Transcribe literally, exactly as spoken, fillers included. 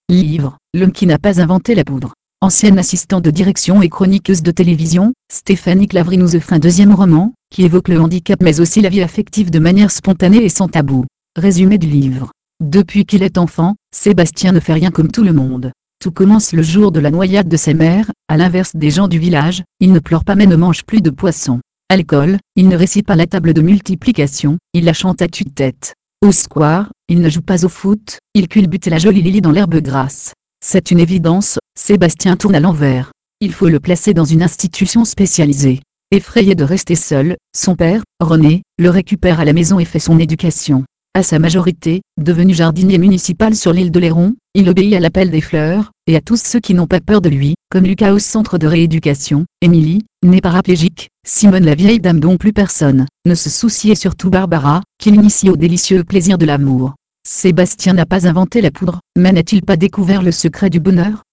Livre, L'homme qui n'a pas inventé la poudre. Ancienne assistante de direction et chroniqueuse de télévision, Stéphanie Clavry nous offre un deuxième roman, qui évoque le handicap mais aussi la vie affective de manière spontanée et sans tabou. Résumé du livre. Depuis qu'il est enfant, Sébastien ne fait rien comme tout le monde. Tout commence le jour de la noyade de sa mère, à l'inverse des gens du village, il ne pleure pas mais ne mange plus de poisson. À l'école, il ne récite pas la table de multiplication, il la chante à tue-tête. Au square, il ne joue pas au foot, il culbute la jolie Lily dans l'herbe grasse. C'est une évidence, Sébastien tourne à l'envers. Il faut le placer dans une institution spécialisée. Effrayé de rester seul, son père, René, le récupère à la maison et fait son éducation. À sa majorité, devenu jardinier municipal sur l'île de Léron, il obéit à l'appel des fleurs, et à tous ceux qui n'ont pas peur de lui, comme Lucas au centre de rééducation, Émilie, née paraplégique, Simone la vieille dame dont plus personne ne se soucie et surtout Barbara, qui l'initie au délicieux plaisir de l'amour. Sébastien n'a pas inventé la poudre, mais n'a-t-il pas découvert le secret du bonheur?